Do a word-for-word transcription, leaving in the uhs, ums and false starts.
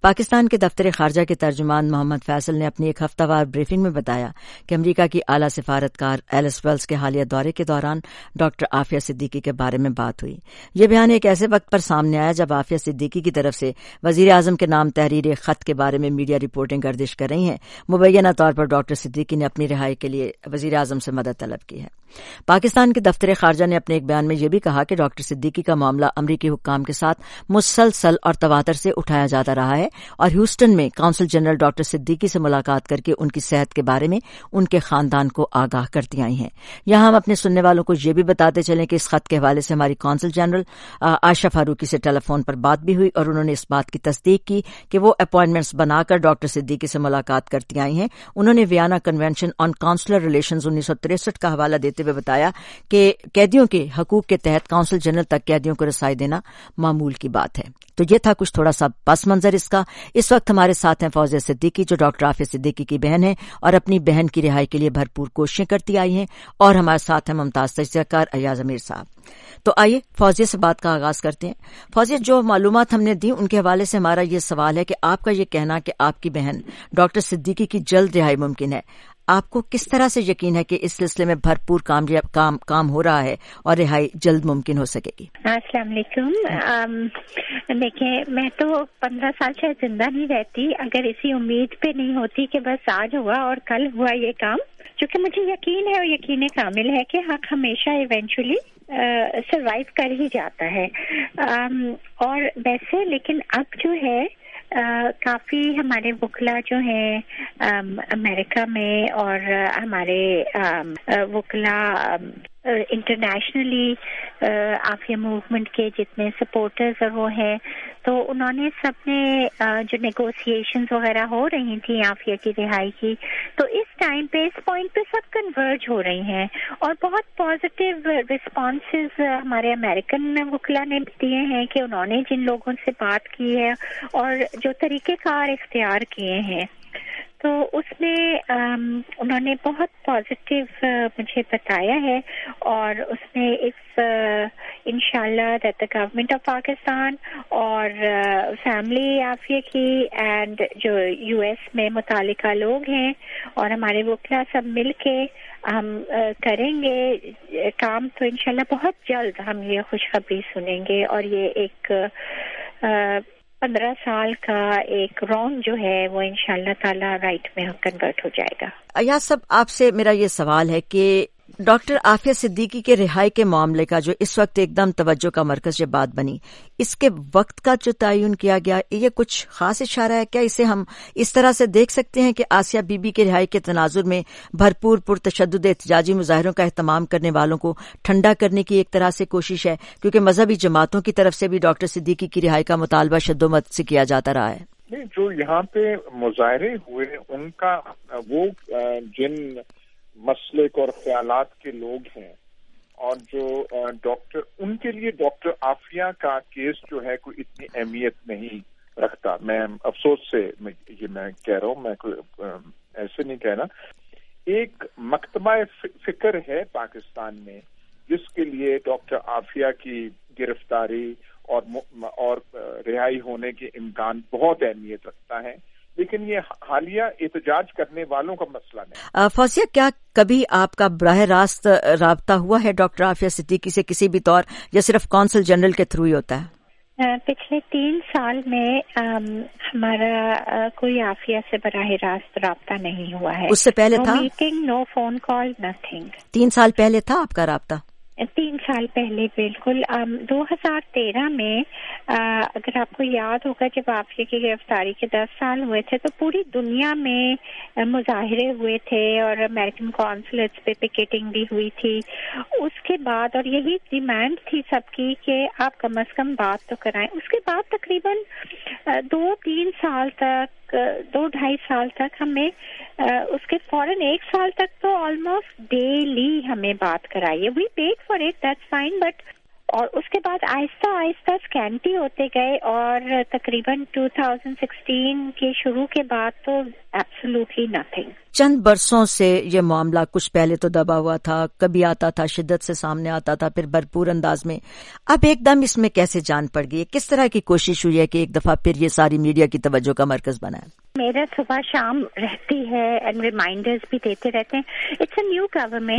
پاکستان کے دفتر خارجہ کے ترجمان محمد فیصل نے اپنی ایک ہفتہ وار بریفنگ میں بتایا کہ امریکہ کی اعلیٰ سفارتکار ایلس ویلز کے حالیہ دورے کے دوران ڈاکٹر عافیہ صدیقی کے بارے میں بات ہوئی۔ یہ بیان ایک ایسے وقت پر سامنے آیا جب عافیہ صدیقی کی طرف سے وزیر اعظم کے نام تحریر خط کے بارے میں میڈیا رپورٹنگ گردش کر رہی ہیں۔ مبینہ طور پر ڈاکٹر صدیقی نے اپنی رہائی کے لیے وزیر اعظم سے مدد طلب کی ہے۔ پاکستان کے دفتر خارجہ نے اپنے ایک بیان میں یہ بھی کہا کہ ڈاکٹر صدیقی کا معاملہ امریکی حکام کے ساتھ مسلسل اور تواتر سے اٹھایا جاتا رہا ہے اور ہیوسٹن میں قونصل جنرل ڈاکٹر صدیقی سے ملاقات کر کے ان کی صحت کے بارے میں ان کے خاندان کو آگاہ کرتی آئی ہیں۔ یہاں ہم اپنے سننے والوں کو یہ بھی بتاتے چلیں کہ اس خط کے حوالے سے ہماری قونصل جنرل عائشہ فاروقی سے ٹیلی فون پر بات بھی ہوئی اور انہوں نے اس بات کی تصدیق کی کہ وہ اپوائنٹمنٹس بنا کر ڈاکٹر صدیقی سے ملاقات کرتی آئی ہیں۔ انہوں نے Vienna convention on consular relations انیس سو تریسٹھ کا حوالہ دیتے ہوئے بتایا کہ قیدیوں کے حقوق کے تحت قونصل جنرل تک قیدیوں کو رسائی دینا معمول کی بات ہے۔ تو یہ تھا کچھ تھوڑا سا پس منظر اس کا۔ اس وقت ہمارے ساتھ ہیں فوزیہ صدیقی جو ڈاکٹر عافیہ صدیقی کی بہن ہے اور اپنی بہن کی رہائی کے لیے بھرپور کوششیں کرتی آئی ہیں، اور ہمارے ساتھ ہیں ممتاز تجزیہ کار ایاز امیر صاحب۔ تو آئیے فوزیہ سے بات کا آغاز کرتے ہیں۔ فوزیہ، جو معلومات ہم نے دی ان کے حوالے سے ہمارا یہ سوال ہے کہ آپ کا یہ کہنا کہ آپ کی بہن ڈاکٹر صدیقی کی جلد رہائی ممکن ہے، آپ کو کس طرح سے یقین ہے کہ اس سلسلے میں بھرپور کام کام کام ہو رہا ہے اور رہائی جلد ممکن ہو سکے گی؟ السلام علیکم۔ دیکھیں، میں تو پندرہ سال سے زندہ نہیں رہتی اگر اسی امید پہ نہیں ہوتی کہ بس آج ہوا اور کل ہوا یہ کام، چونکہ مجھے یقین ہے اور یقین کامل ہے کہ حق ہمیشہ ایونچولی سروائیو کر ہی جاتا ہے۔ اور ویسے لیکن اب جو ہے Uh, کافی ہمارے وکلا جو ہیں um, امریکہ میں اور uh, ہمارے um, uh, وکلا انٹرنیشنلی عافیہ موومنٹ کے جتنے سپورٹرز اور وہ ہیں، تو انہوں نے سب نے uh, جو نیگوسیشنز وغیرہ ہو رہی تھیں عافیہ کی رہائی کی، تو اس ٹائم پہ اس پوائنٹ پہ سب کنورج ہو رہی ہیں اور بہت پازیٹیو رسپانسز ہمارے امریکن وکلا نے دیے ہیں کہ انہوں نے جن لوگوں سے بات کی ہے اور جو طریقہ کار اختیار کیے ہیں، تو اس میں انہوں نے بہت پازیٹیو مجھے بتایا ہے، اور اس میں اس انشاءاللہ that the government of Pakistan اور فیملی عافیہ کی اینڈ جو یو ایس میں متعلقہ لوگ ہیں اور ہمارے وکلا سب مل کے ہم کریں گے کام، تو انشاءاللہ بہت جلد ہم یہ خوشخبری سنیں گے اور یہ ایک پندرہ سال کا ایک رونگ جو ہے وہ انشاءاللہ تعالی رائٹ میں کنورٹ ہو جائے گا۔ ایاز صاحب، آپ سے میرا یہ سوال ہے کہ ڈاکٹر عافیہ صدیقی کے رہائی کے معاملے کا جو اس وقت ایک دم توجہ کا مرکز یہ بات بنی، اس کے وقت کا جو تعین کیا گیا، یہ کچھ خاص اشارہ ہے کیا؟ اسے ہم اس طرح سے دیکھ سکتے ہیں کہ آسیہ بی بی کے رہائی کے تناظر میں بھرپور پرتشدد احتجاجی مظاہروں کا اہتمام کرنے والوں کو ٹھنڈا کرنے کی ایک طرح سے کوشش ہے، کیونکہ مذہبی جماعتوں کی طرف سے بھی ڈاکٹر صدیقی کی رہائی کا مطالبہ شد و مد سے کیا جاتا رہا ہے؟ نہیں، جو یہاں پہ مظاہرے ہوئے ان کا وہ جن مسلک اور خیالات کے لوگ ہیں اور جو ڈاکٹر ان کے لیے ڈاکٹر عافیہ کا کیس جو ہے کوئی اتنی اہمیت نہیں رکھتا۔ میں افسوس سے یہ میں کہہ رہا ہوں، میں کوئی ایسے نہیں کہہ رہا۔ ایک مکتبہ فکر ہے پاکستان میں جس کے لیے ڈاکٹر عافیہ کی گرفتاری اور اور رہائی ہونے کے امکان بہت اہمیت رکھتا ہے، لیکن یہ حالیہ احتجاج کرنے والوں کا مسئلہ نہیں۔ فوزیہ، کیا کبھی آپ کا براہ راست رابطہ ہوا ہے ڈاکٹر عافیہ صدیقی سے کسی بھی طور، یا صرف قونصل جنرل کے تھرو ہی ہوتا ہے؟ پچھلے تین سال میں ہمارا کوئی عافیہ سے براہ راست رابطہ نہیں ہوا ہے۔ اس سے پہلے تھا؟ No meeting, no phone call, nothing. تین سال پہلے تھا آپ کا رابطہ؟ تین سال پہلے بالکل۔ دو ہزار تیرہ میں اگر آپ کو یاد ہوگا جب عافیہ کی گرفتاری کے دس سال ہوئے تھے تو پوری دنیا میں مظاہرے ہوئے تھے اور امریکن کونسلیٹس پہ پکیٹنگ بھی ہوئی تھی۔ اس کے بعد اور یہی ڈیمانڈ تھی سب کی کہ آپ کم از کم بات تو کرائیں۔ اس کے بعد تقریباً دو تین سال تک، دو ڈھائی سال تک ہمیں، اس کے فوراً ایک سال تک تو آلموسٹ ڈیلی ہمیں بات کرائیے۔ We paid for it, that's fine, but اور اس کے بعد آہستہ آہستہ اسکینٹی ہوتے گئے اور تقریباً دو ہزار سولہ کے شروع کے بعد تو ایبسولوٹلی نتھنگ. چند برسوں سے یہ معاملہ کچھ پہلے تو دبا ہوا تھا، کبھی آتا تھا شدت سے سامنے آتا تھا، پھر بھرپور انداز میں، اب ایک دم اس میں کیسے جان پڑ گئی؟ کس طرح کی کوشش ہوئی ہے کہ ایک دفعہ پھر یہ ساری میڈیا کی توجہ کا مرکز بنا ہے؟ میرا صبح شام رہتی ہے اینڈ ریمائنڈرز بھی دیتے رہتے ہیں. It's a new government.